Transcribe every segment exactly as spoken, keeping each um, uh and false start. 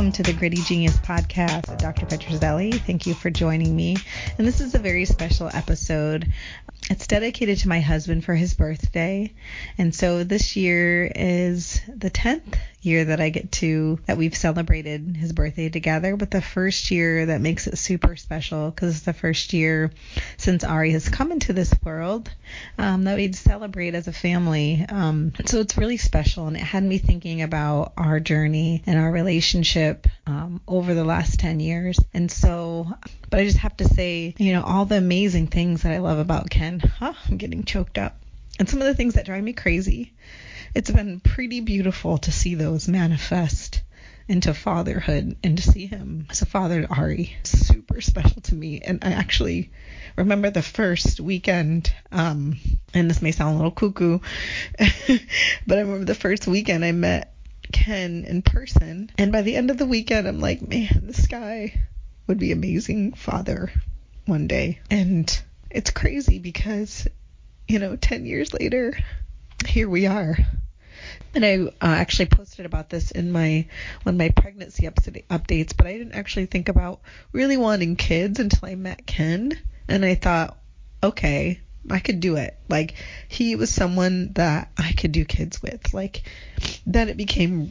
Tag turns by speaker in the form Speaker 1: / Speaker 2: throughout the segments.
Speaker 1: welcome to the Gritty Genius podcast with Doctor Petrozelli. Thank you for joining me. And this is a very special episode. It's dedicated to my husband for his birthday. And so this year is the tenth year that I get to, that we've celebrated his birthday together, but the first year that makes it super special because it's the first year since Ari has come into this world um, that we'd celebrate as a family. Um, so it's really special, and it had me thinking about our journey and our relationship um, over the last ten years. And so, but I just have to say, you know, all the amazing things that I love about Ken. Huh, I'm getting choked up. And some of the things that drive me crazy. It's been pretty beautiful to see those manifest into fatherhood and to see him as a father to Ari. Super special to me. And I actually remember the first weekend, um, and this may sound a little cuckoo, but I remember the first weekend I met Ken in person. And by the end of the weekend, I'm like, man, this guy would be amazing father one day. And it's crazy because, you know, ten years later, here we are. And I uh, actually posted about this in my one of my pregnancy updates, but I didn't actually think about really wanting kids until I met Ken. And I thought, okay, I could do it. Like, he was someone that I could do kids with. Like, then it became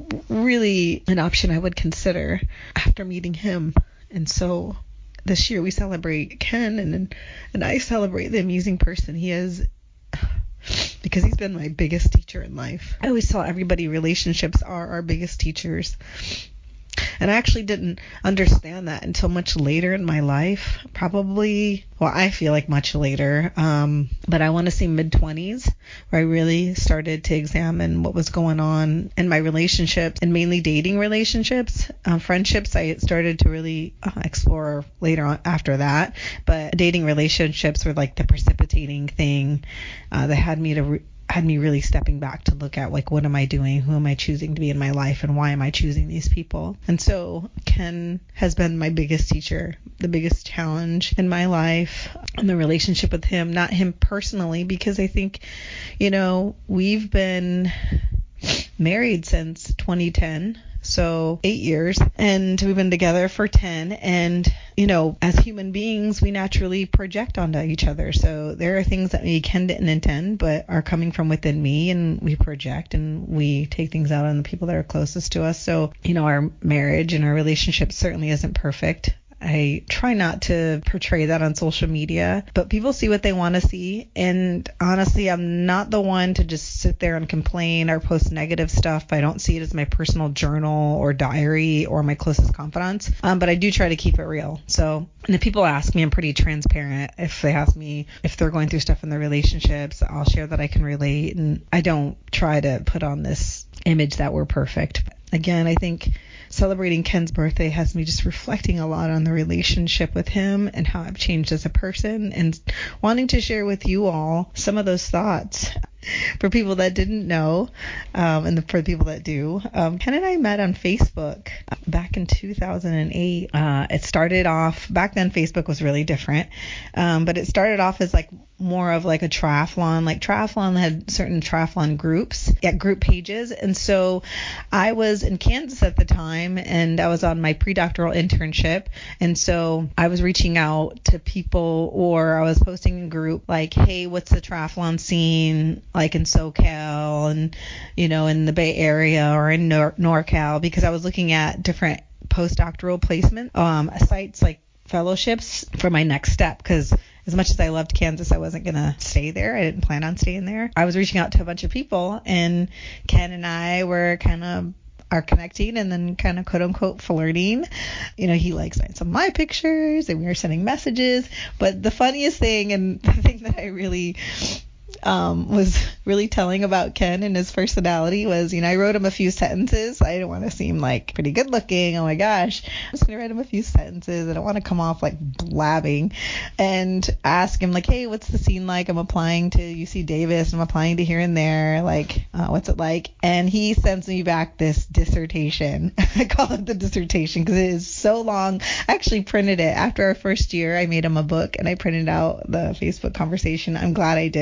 Speaker 1: really an option I would consider after meeting him. And so this year we celebrate Ken, and and I celebrate the amazing person he is, because he's been my biggest teacher in life. I always tell everybody relationships are our biggest teachers. And I actually didn't understand that until much later in my life. Probably, well, I feel like much later. Um, but I want to say mid-twenties, where I really started to examine what was going on in my relationships, and mainly dating relationships. Um, friendships, I started to really uh, explore later on after that. But dating relationships were like the precipitating thing uh, that had me to re- had me really stepping back to look at, like, what am I doing? Who am I choosing to be in my life? And why am I choosing these people? And so Ken has been my biggest teacher, the biggest challenge in my life, and the relationship with him, not him personally, because I think, you know, we've been married since twenty ten. So eight years, and we've been together for ten. And, you know, as human beings, we naturally project onto each other. So there are things that we Ken didn't intend, but are coming from within me, and we project and we take things out on the people that are closest to us. So, you know, our marriage and our relationship certainly isn't perfect. I try not to portray that on social media, but people see what they want to see. And honestly, I'm not the one to just sit there and complain or post negative stuff. I don't see it as my personal journal or diary or my closest confidants. Um, but I do try to keep it real. So, and if people ask me, I'm pretty transparent. If they ask me if they're going through stuff in their relationships, I'll share that I can relate. And I don't try to put on this image that we're perfect. Again, I think celebrating Ken's birthday has me just reflecting a lot on the relationship with him and how I've changed as a person, and wanting to share with you all some of those thoughts. For people that didn't know, um, and the, for people that do, um, Ken and I met on Facebook back in two thousand eight. Uh, it started off, back then Facebook was really different, um, but it started off as like more of like a triathlon. Like triathlon had certain triathlon groups, yeah, group pages. And so I was in Kansas at the time, and I was on my pre-doctoral internship. And so I was reaching out to people, or I was posting in group like, hey, what's the triathlon scene like in SoCal, and, you know, in the Bay Area or in Nor- NorCal, because I was looking at different postdoctoral placement um, sites, like fellowships, for my next step. Because as much as I loved Kansas, I wasn't going to stay there. I didn't plan on staying there. I was reaching out to a bunch of people, and Ken and I were kind of are connecting, and then kind of quote unquote flirting. You know, he likes some of my pictures, and we were sending messages. But the funniest thing, and the thing that I really um, was really telling about Ken and his personality was, you know, I wrote him a few sentences. I didn't want to seem like pretty good looking. Oh my gosh. I'm just going to write him a few sentences. I don't want to come off like blabbing, and ask him like, hey, what's the scene like? I'm applying to U C Davis. I'm applying to here and there. Like, uh, what's it like? And he sends me back this dissertation. I call it the dissertation because it is so long. I actually printed it after our first year. I made him a book and I printed out the Facebook conversation. I'm glad I did because I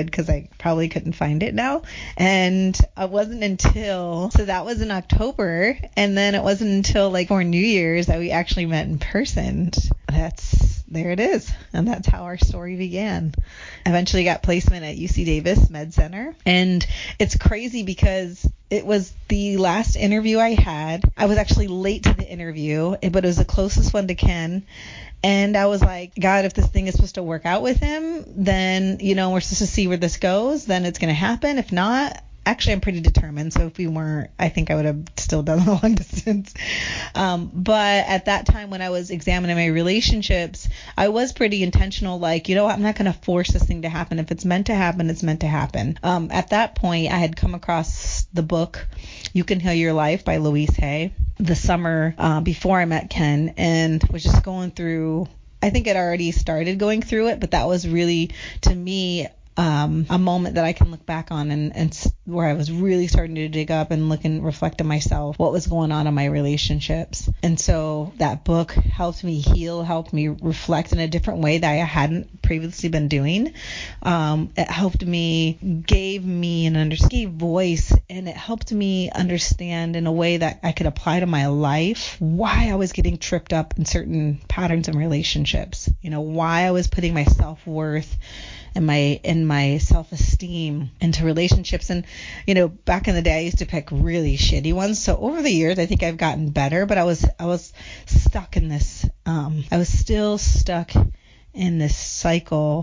Speaker 1: probably couldn't find it now. And it wasn't until, so that was in October. And then it wasn't until like for New Year's that we actually met in person. That's, there it is. And that's how our story began. Eventually got placement at U C Davis Med Center. And it's crazy because it was the last interview I had. I was actually late to the interview, but it was the closest one to Ken. And I was like, God, if this thing is supposed to work out with him, then, you know, we're supposed to see where this goes. Then it's going to happen. If not, actually, I'm pretty determined. So if we weren't, I think I would have still done the long distance. Um, but at that time when I was examining my relationships, I was pretty intentional. Like, you know, I'm not going to force this thing to happen. If it's meant to happen, it's meant to happen. Um, at that point, I had come across the book, You Can Heal Your Life by Louise Hay, the summer uh, before I met Ken, and was just going through, I think I'd already started going through it, but that was really, to me, Um, a moment that I can look back on and, and where I was really starting to dig up and look and reflect on myself, what was going on in my relationships. And so that book helped me heal, helped me reflect in a different way that I hadn't previously been doing. Um, it helped me, gave me an under, gave voice, and it helped me understand in a way that I could apply to my life why I was getting tripped up in certain patterns and relationships. You know, why I was putting my self-worth and my and my self-esteem into relationships. And, you know, back in the day, I used to pick really shitty ones. So over the years, I think I've gotten better, but I was I was stuck in this. Um, I was still stuck in this cycle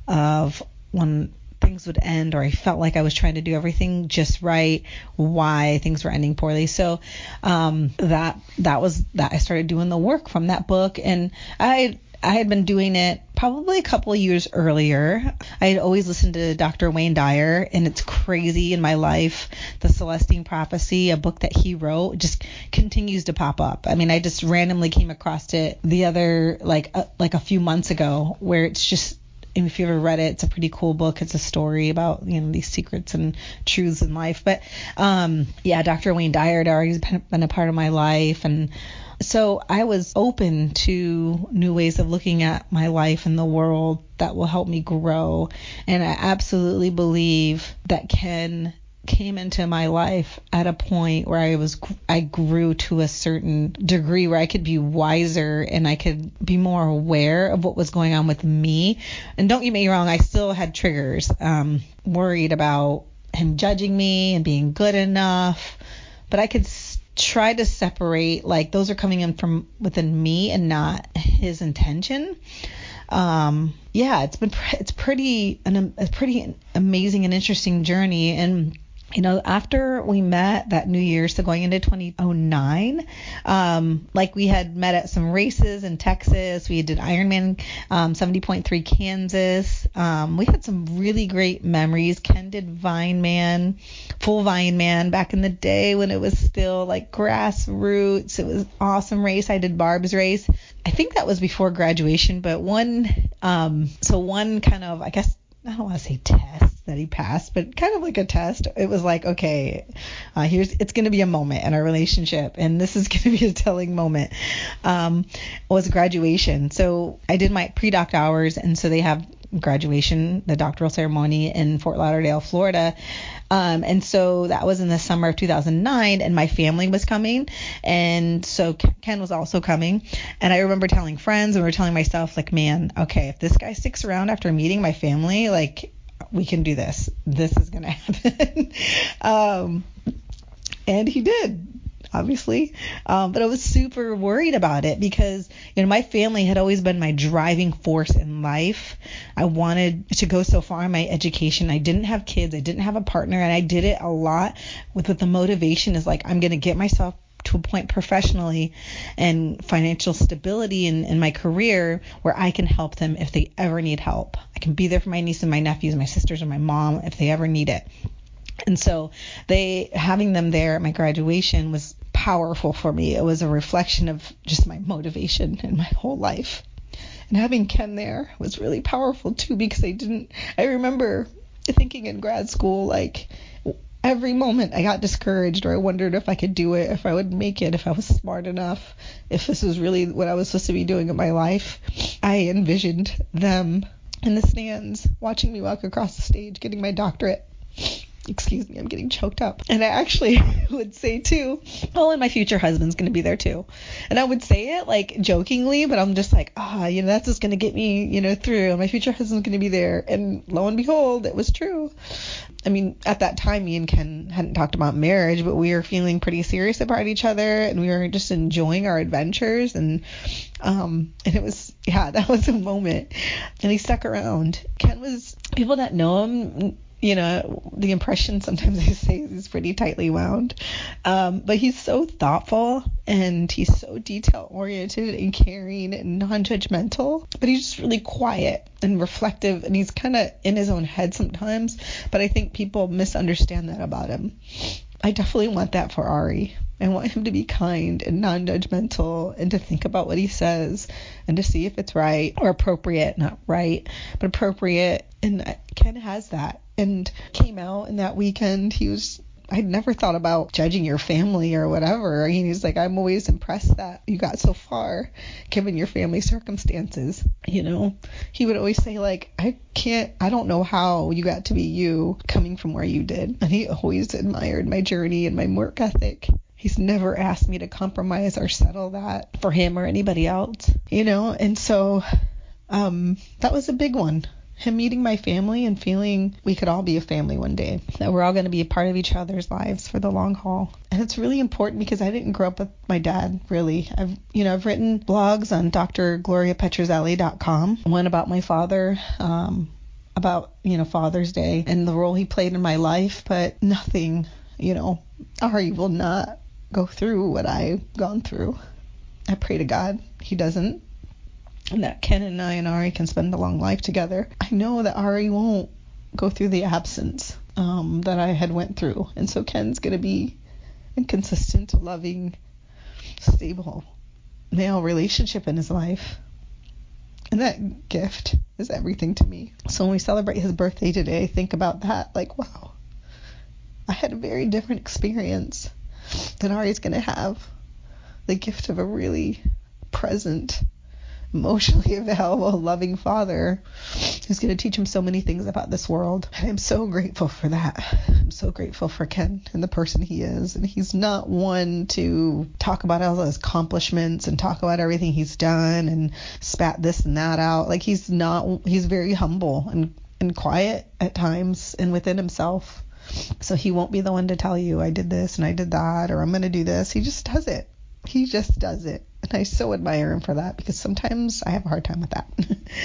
Speaker 1: of when things would end, or I felt like I was trying to do everything just right, why things were ending poorly. So um, that that was that I started doing the work from that book, and I. I had been doing it probably a couple of years earlier. I had always listened to Doctor Wayne Dyer, and it's crazy in my life. The Celestine Prophecy, a book that he wrote, just continues to pop up. I mean, I just randomly came across it the other, like, uh, like a few months ago, where it's just, if you ever read it, it's a pretty cool book. It's a story about, you know, these secrets and truths in life. But, um, yeah, Doctor Wayne Dyer had always been a part of my life. And so I was open to new ways of looking at my life and the world that will help me grow. And I absolutely believe that Ken came into my life at a point where I was, I grew to a certain degree where I could be wiser and I could be more aware of what was going on with me. And don't get me wrong, I still had triggers, um, worried about him judging me and being good enough, but I could try to separate, like, those are coming in from within me and not his intention. Um, yeah, it's been, it's pretty, an, a pretty amazing and interesting journey. And, you know, after we met that New Year, so going into twenty oh nine, um, like we had met at some races in Texas. We did Ironman, um, seventy point three Kansas. Um, we had some really great memories. Ken did Vineman, full Vineman back in the day when it was still like grassroots. It was an awesome race. I did Barb's race. I think that was before graduation, but one, um, so one kind of, I guess, I don't want to say test that he passed, but kind of like a test. It was like, okay, uh, here's, it's going to be a moment in our relationship, and this is going to be a telling moment. Um, was graduation. So I did my pre-doc hours, and so they have graduation, the doctoral ceremony in Fort Lauderdale, Florida. Um, and so that was in the summer of two thousand nine, and my family was coming. And so Ken was also coming. And I remember telling friends, and we were telling myself, like, man, okay, if this guy sticks around after meeting my family, like, we can do this. This is going to happen. um, and he did. Obviously. Um, but I was super worried about it because, you know, my family had always been my driving force in life. I wanted to go so far in my education. I didn't have kids. I didn't have a partner. And I did it a lot with, with the motivation is like, I'm going to get myself to a point professionally and financial stability in, in my career where I can help them if they ever need help. I can be there for my niece and my nephews, my sisters and my mom if they ever need it. And so they, having them there at my graduation was powerful for me. It was a reflection of just my motivation in my whole life. And having Ken there was really powerful too, because I didn't, I remember thinking in grad school, like, every moment I got discouraged, or I wondered if I could do it, if I would make it, if I was smart enough, if this was really what I was supposed to be doing in my life. I envisioned them in the stands watching me walk across the stage getting my doctorate. Excuse me, I'm getting choked up. And I actually would say too, oh, and my future husband's going to be there too. And I would say it like jokingly, but I'm just like, ah, oh, you know, that's just going to get me, you know, through. My future husband's going to be there. And lo and behold, it was true. I mean, at that time, me and Ken hadn't talked about marriage, but we were feeling pretty serious about each other, and we were just enjoying our adventures. And um, and it was, yeah, that was a moment. And he stuck around. Ken was, people that know him, you know, the impression sometimes I say he's pretty tightly wound. Um, but he's so thoughtful, and he's so detail oriented and caring and non-judgmental, but he's just really quiet and reflective, and he's kind of in his own head sometimes, but I think people misunderstand that about him. I definitely want that for Ari. I want him to be kind and non-judgmental, and to think about what he says and to see if it's right or appropriate, not right, but appropriate. And Ken has that, and came out in that weekend. He was, I'd never thought about judging your family or whatever. He was like, I'm always impressed that you got so far given your family circumstances. You know, he would always say like, I can't, I don't know how you got to be you coming from where you did. And he always admired my journey and my work ethic. He's never asked me to compromise or settle that for him or anybody else, you know? And so um, that was a big one. Him meeting my family and feeling we could all be a family one day, that we're all going to be a part of each other's lives for the long haul. And it's really important because I didn't grow up with my dad, really. I've, you know, I've written blogs on D R Gloria Petrozelli dot com, one about my father, um, about, you know, Father's Day and the role he played in my life, but nothing, you know, Ari will not go through what I've gone through. I pray to God he doesn't. And that Ken and I and Ari can spend a long life together. I know that Ari won't go through the absence um, that I had went through. And so Ken's going to be a consistent, loving, stable male relationship in his life. And that gift is everything to me. So when we celebrate his birthday today, I think about that. Like, wow, I had a very different experience than Ari's going to have. The gift of a really present, emotionally available, loving father who's going to teach him so many things about this world. And I'm so grateful for that. I'm so grateful for Ken and the person he is. And he's not one to talk about all his accomplishments and talk about everything he's done and spat this and that out. Like, he's not, he's very humble and, and quiet at times and within himself. So he won't be the one to tell you, I did this and I did that, or I'm going to do this. He just does it. He just does it. And I so admire him for that, because sometimes I have a hard time with that.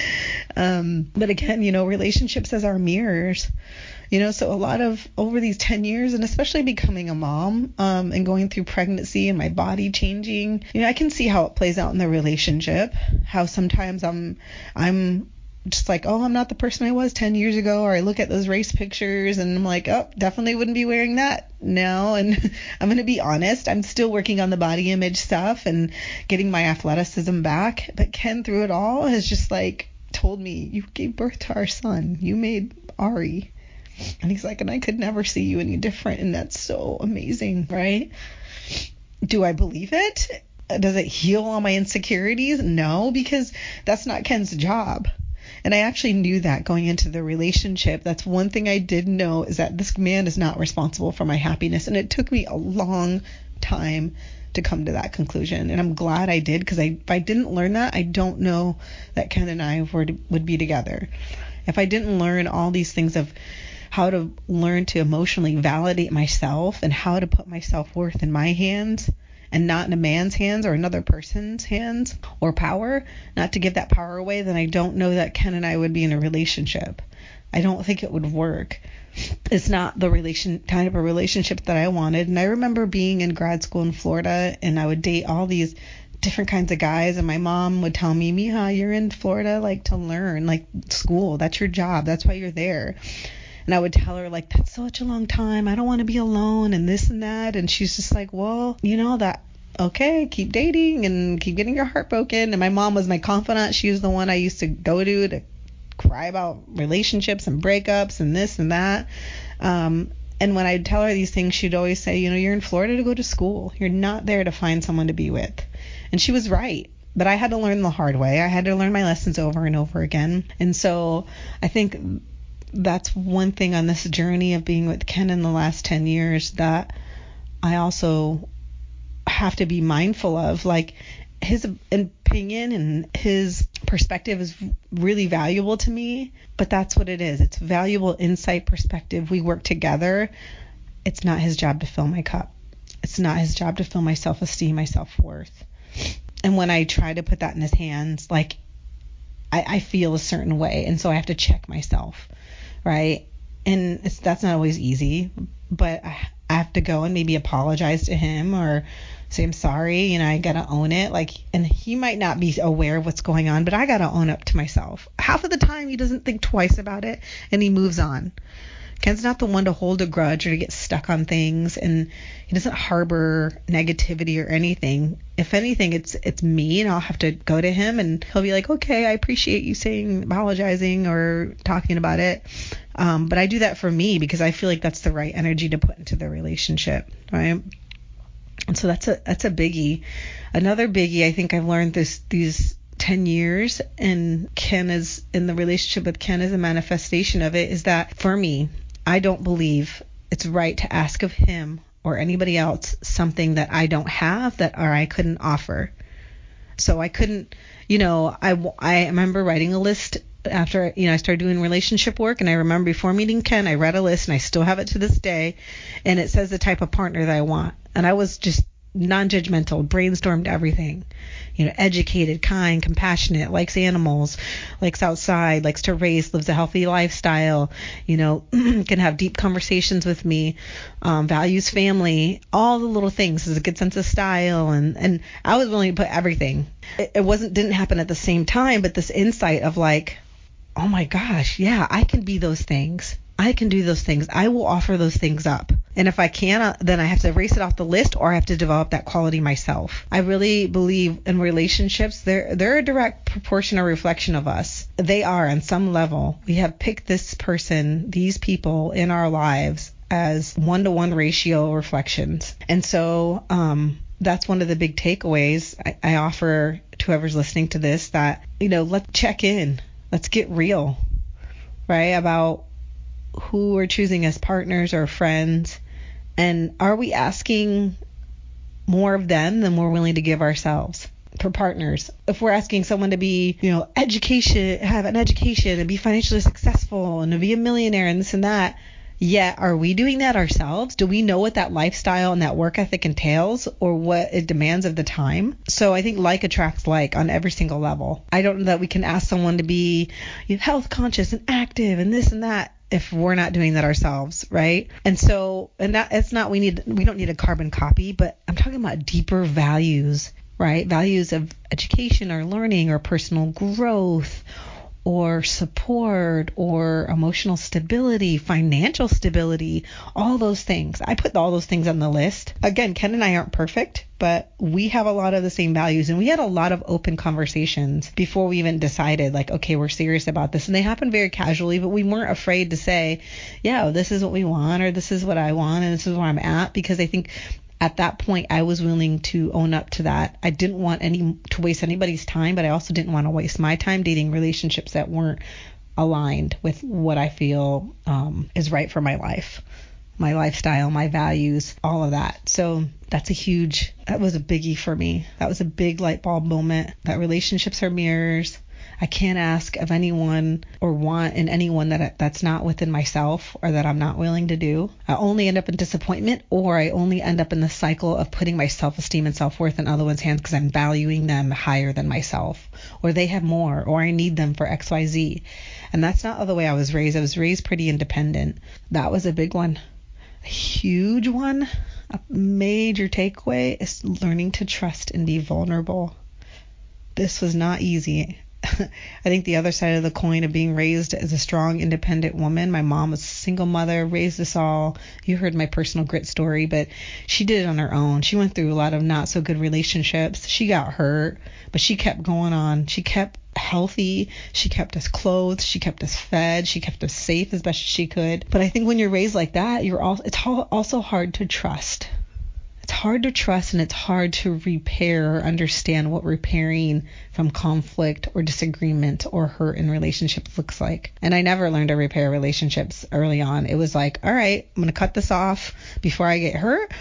Speaker 1: um, but again, you know, relationships as our mirrors, you know, so a lot of over these ten years, and especially becoming a mom um, and going through pregnancy and my body changing, you know, I can see how it plays out in the relationship, how sometimes I'm, I'm just like, oh, I'm not the person I was ten years ago, or I look at those race pictures and I'm like, oh, definitely wouldn't be wearing that now. And I'm going to be honest, I'm still working on the body image stuff and getting my athleticism back. But Ken, through it all, has just like told me, you gave birth to our son. You made Ari. And he's like, and I could never see you any different. And that's so amazing, right? Do I believe it? Does it heal all my insecurities? No, because that's not Ken's job. And I actually knew that going into the relationship. That's one thing I did know, is that this man is not responsible for my happiness. And it took me a long time to come to that conclusion. And I'm glad I did, because I, if I didn't learn that, I don't know that Ken and I were to, would be together. If I didn't learn all these things of how to learn to emotionally validate myself and how to put my self-worth in my hands and not in a man's hands or another person's hands or power, not to give that power away, then I don't know that Ken and I would be in a relationship. I don't think it would work. It's not the relation kind of a relationship that I wanted. And I remember being in grad school in Florida, and I would date all these different kinds of guys, and my mom would tell me, Mija, you're in Florida like to learn, like school, that's your job, that's why you're there. And I would tell her, like, that's such a long time, I don't want to be alone and this and that. And she's just like, well, you know, that okay, keep dating and keep getting your heart broken. And my mom was my confidant. She was the one I used to go to to cry about relationships and breakups and this and that. Um, and when I'd tell her these things, she'd always say, you know, you're in Florida to go to school. You're not there to find someone to be with. And she was right. but I had to learn the hard way. I had to learn my lessons over and over again. And so I think that's one thing on this journey of being with Ken in the last ten years that I also have to be mindful of. Like, his opinion and his perspective is really valuable to me, but that's what it is. It's valuable insight, perspective. We work together. It's not his job to fill my cup. It's not his job to fill my self-esteem, my self-worth. And when I try to put that in his hands, like, I, I feel a certain way. And so I have to check myself, right? And it's, that's not always easy, but I, I have to go and maybe apologize to him or say, I'm sorry, you know, I got to own it. Like, and he might not be aware of what's going on, but I got to own up to myself. Half of the time he doesn't think twice about it and he moves on. Ken's not the one to hold a grudge or to get stuck on things, and he doesn't harbor negativity or anything. If anything, it's it's me, and I'll have to go to him and he'll be like, okay, I appreciate you saying, apologizing or talking about it. Um, but I do that for me because I feel like that's the right energy to put into the relationship, right? And so that's a that's a biggie. Another biggie I think I've learned this these ten years, and Ken is in the relationship with Ken is a manifestation of it, is that for me, I don't believe it's right to ask of him or anybody else something that I don't have that or I couldn't offer. So I couldn't, you know, I, I remember writing a list after, you know, I started doing relationship work, and I remember before meeting Ken, I read a list and I still have it to this day, and it says the type of partner that I want. And I was just non-judgmental, brainstormed everything, you know, educated, kind, compassionate, likes animals, likes outside, likes to race, lives a healthy lifestyle, you know, can have deep conversations with me, um, values family, all the little things, has a good sense of style. And, and I was willing to put everything. It, it wasn't, didn't happen at the same time, but this insight of like, oh my gosh, yeah, I can be those things. I can do those things. I will offer those things up. And if I can't, then I have to erase it off the list, or I have to develop that quality myself. I really believe in relationships, they're, they're a direct proportion or reflection of us. They are on some level. We have picked this person, these people in our lives as one-to-one ratio reflections. And so um, that's one of the big takeaways I, I offer to whoever's listening to this, that, you know, let's check in. Let's get real, right, about who we're choosing as partners or friends, and are we asking more of them than we're willing to give ourselves for partners? If we're asking someone to be, you know, education, have an education and be financially successful and to be a millionaire and this and that, yeah, are we doing that ourselves? Do we know what that lifestyle and that work ethic entails, or what it demands of the time? So I think like attracts like on every single level. I don't know that we can ask someone to be, you know, health conscious and active and this and that if we're not doing that ourselves, right? And so, and that it's not, we need, we don't need a carbon copy, but I'm talking about deeper values, right? Values of education or learning or personal growth or support or emotional stability, financial stability, all those things. I put all those things on the list. Again, Ken and I aren't perfect, but we have a lot of the same values, and we had a lot of open conversations before we even decided, like, okay, we're serious about this. And they happened very casually, but we weren't afraid to say, yeah, this is what we want, or this is what I want, and this is where I'm at, because I think at that point, I was willing to own up to that. I didn't want any to waste anybody's time, but I also didn't want to waste my time dating relationships that weren't aligned with what I feel um, is right for my life, my lifestyle, my values, all of that. So that's a huge, that was a biggie for me. That was a big light bulb moment, that relationships are mirrors. I can't ask of anyone or want in anyone that that's not within myself or that I'm not willing to do. I only end up in disappointment, or I only end up in the cycle of putting my self-esteem and self-worth in other one's hands because I'm valuing them higher than myself, or they have more, or I need them for X Y Z. And that's not the way I was raised. I was raised pretty independent. That was a big one. A huge one, a major takeaway is learning to trust and be vulnerable. This was not easy. I think the other side of the coin of being raised as a strong, independent woman, my mom was a single mother, raised us all. You heard my personal grit story, but she did it on her own. She went through a lot of not so good relationships. She got hurt, but she kept going on. She kept healthy. She kept us clothed. She kept us fed. She kept us safe as best as she could. But I think when you're raised like that, you're also, it's also hard to trust. It's hard to trust, and it's hard to repair or understand what repairing from conflict or disagreement or hurt in relationships looks like. And I never learned to repair relationships early on. It was like, all right, I'm going to cut this off before I get hurt,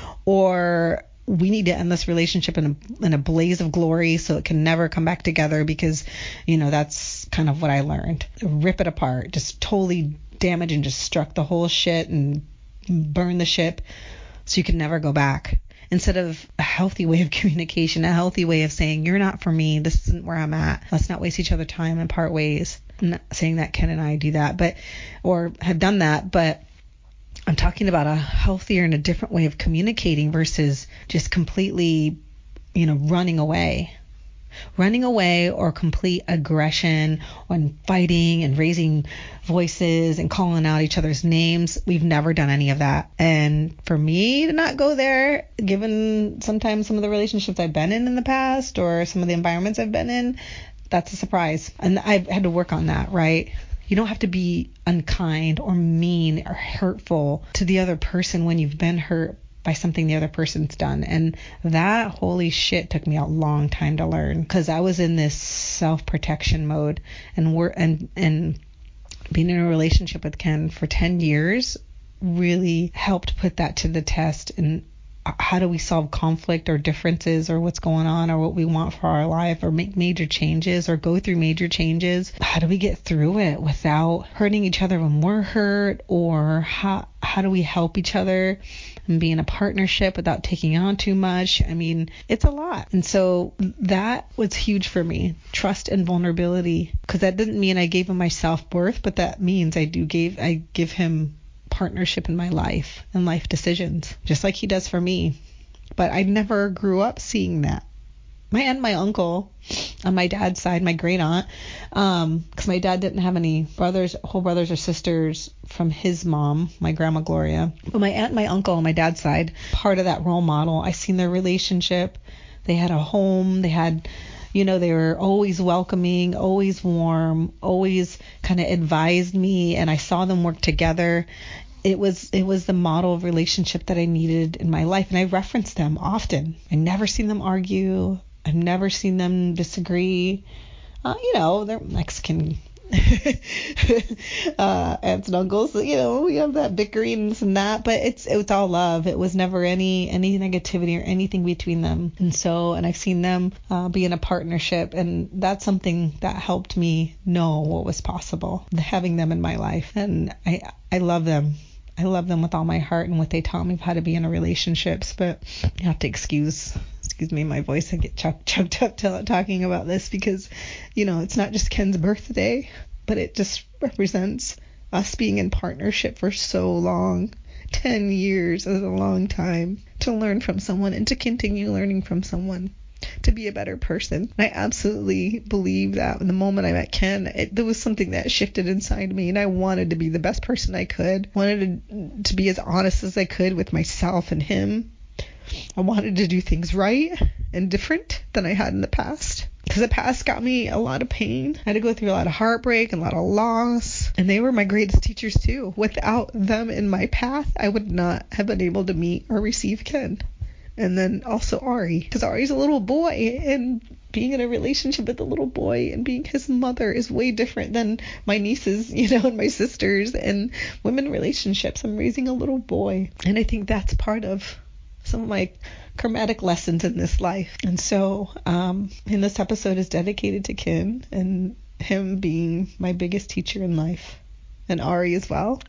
Speaker 1: or we need to end this relationship in a, in a blaze of glory so it can never come back together, because, you know, that's kind of what I learned. Rip it apart, just totally damage and just struck the whole shit and burn the ship so you can never go back. Instead of a healthy way of communication, a healthy way of saying, you're not for me, this isn't where I'm at, let's not waste each other's time and part ways. I'm not saying that Ken and I do that, but, or have done that, but I'm talking about a healthier and a different way of communicating versus just completely, you know, running away. Running away or complete aggression and fighting and raising voices and calling out each other's names. We've never done any of that. And for me to not go there, given sometimes some of the relationships I've been in in the past or some of the environments I've been in, that's a surprise. And I've had to work on that, right? You don't have to be unkind or mean or hurtful to the other person when you've been hurt by something the other person's done. And that, holy shit, took me a long time to learn, because I was in this self-protection mode, and we're and and being in a relationship with Ken for ten years really helped put that to the test. And how do we solve conflict or differences or what's going on or what we want for our life, or make major changes or go through major changes? How do we get through it without hurting each other when we're hurt? Or how how do we help each other and be in a partnership without taking on too much? I mean, it's a lot. And so that was huge for me, trust and vulnerability, because that doesn't mean I gave him my self-worth, but that means I do gave I give him partnership in my life and life decisions, just like he does for me. But I never grew up seeing that. My aunt, my uncle on my dad's side, my great aunt, um, because my dad didn't have any brothers, whole brothers or sisters from his mom, my grandma Gloria. But my aunt and my uncle on my dad's side, part of that role model, I seen their relationship. They had a home. They had, you know, they were always welcoming, always warm, always kind of advised me, and I saw them work together. It was it was the model of relationship that I needed in my life, and I referenced them often. I never seen them argue. I've never seen them disagree. Uh, you know, they're Mexican uh, aunts and uncles. You know, we have that bickering and this and that, but it's it's all love. It was never any any negativity or anything between them. And so, and I've seen them uh, be in a partnership, and that's something that helped me know what was possible, having them in my life. And I I love them. I love them with all my heart, and what they taught me how to be in a relationships. But you have to excuse excuse me my voice. I get choked, choked up till talking about this, because, you know, it's not just Ken's birthday, but it just represents us being in partnership for so long. Ten years is a long time to learn from someone and to continue learning from someone, to be a better person. I absolutely believe that in the moment I met Ken, it, there was something that shifted inside me, and I wanted to be the best person I could. Wanted to, to be as honest as I could with myself and him. I wanted to do things right and different than I had in the past, because the past got me a lot of pain. I had to go through a lot of heartbreak and a lot of loss, and they were my greatest teachers too. Without them in my path, I would not have been able to meet or receive Ken. And then also Ari, because Ari's a little boy, and being in a relationship with a little boy and being his mother is way different than my nieces, you know, and my sisters and women relationships. I'm raising a little boy, and I think that's part of some of my karmatic lessons in this life. And so, um, and this episode is dedicated to Ken and him being my biggest teacher in life, and Ari as well.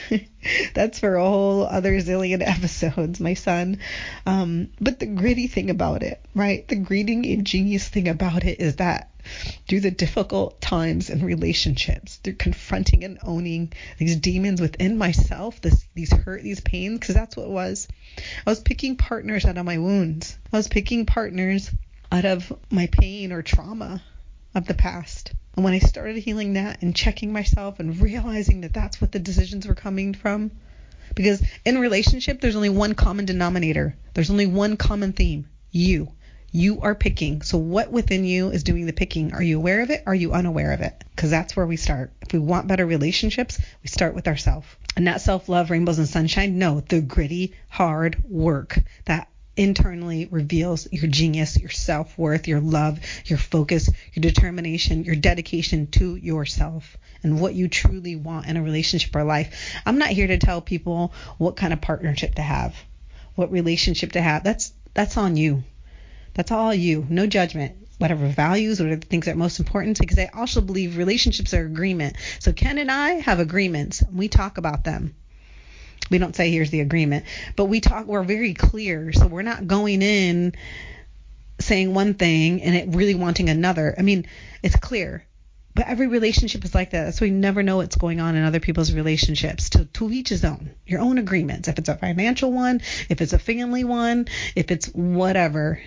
Speaker 1: That's for a whole other zillion episodes, my son. Um, but the gritty thing about it, right? The gritty, ingenious thing about it is that through the difficult times in relationships, through confronting and owning these demons within myself, this, these hurt, these pains, because that's what it was. I was picking partners out of my wounds. I was picking partners out of my pain or trauma of the past. And when I started healing that and checking myself and realizing that that's what the decisions were coming from, because in a relationship, there's only one common denominator. There's only one common theme. You. You are picking. So what within you is doing the picking? Are you aware of it? Are you unaware of it? Because that's where we start. If we want better relationships, we start with ourselves. And not self-love, rainbows and sunshine. No, the gritty, hard work that internally reveals your genius, your self-worth, your love, your focus, your determination, your dedication to yourself and what you truly want in a relationship or life. I'm not here to tell people what kind of partnership to have, what relationship to have. That's that's on you. That's all you. No judgment. Whatever values, whatever things that are most important, because I also believe relationships are agreement. So Ken and I have agreements. We talk about them. We don't say here's the agreement, but we talk, we're very clear. So we're not going in saying one thing and it really wanting another. I mean, it's clear, but every relationship is like that. So we never know what's going on in other people's relationships. To, to each his own, your own agreements. If it's a financial one, if it's a family one, if it's whatever,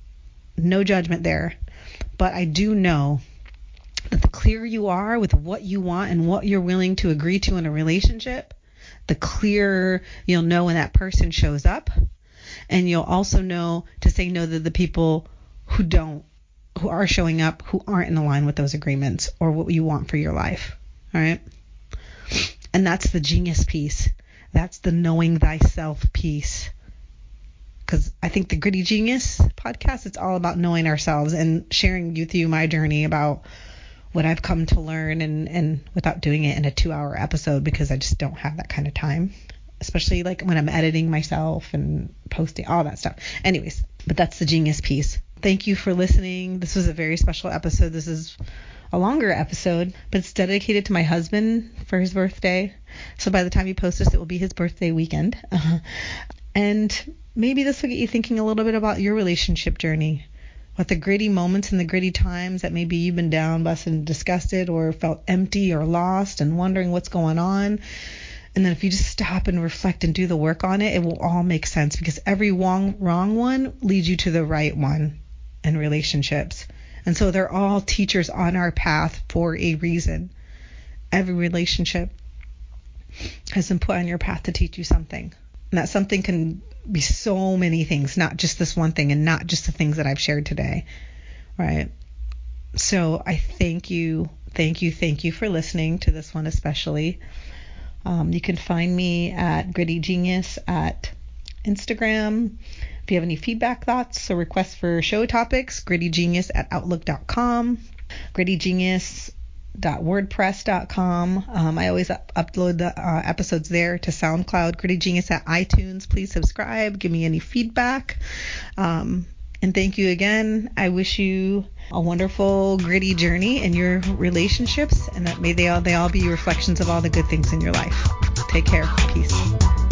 Speaker 1: no judgment there. But I do know that the clearer you are with what you want and what you're willing to agree to in a relationship, the clearer you'll know when that person shows up. And you'll also know to say no to the people who don't, who are showing up, who aren't in line with those agreements or what you want for your life. All right. And that's the genius piece. That's the knowing thyself piece. Because I think the Gritty Genius podcast, it's all about knowing ourselves and sharing with you my journey about what I've come to learn, and, and without doing it in a two hour episode, because I just don't have that kind of time, especially like when I'm editing myself and posting all that stuff. Anyways, but that's the genius piece. Thank you for listening. This was a very special episode. This is a longer episode, but it's dedicated to my husband for his birthday. So by the time you post this, it will be his birthday weekend. Uh, and maybe this will get you thinking a little bit about your relationship journey, what the gritty moments and the gritty times that maybe you've been down, busted, and disgusted, or felt empty or lost and wondering what's going on. And then if you just stop and reflect and do the work on it, it will all make sense, because every wrong, wrong one leads you to the right one in relationships. And so they're all teachers on our path for a reason. Every relationship has been put on your path to teach you something. And that something can be so many things, not just this one thing, and not just the things that I've shared today, right? So I thank you, thank you, thank you for listening to this one especially. Um, you can find me at Gritty Genius at Instagram. If you have any feedback, thoughts, or requests for show topics, grittygenius at outlook dot com, grittygenius dot wordpress dot com. Um, I always up- upload the uh, episodes there to SoundCloud. Gritty Genius at iTunes. Please subscribe. Give me any feedback. Um, and thank you again. I wish you a wonderful, gritty journey in your relationships, and that may they all they all be reflections of all the good things in your life. Take care. Peace.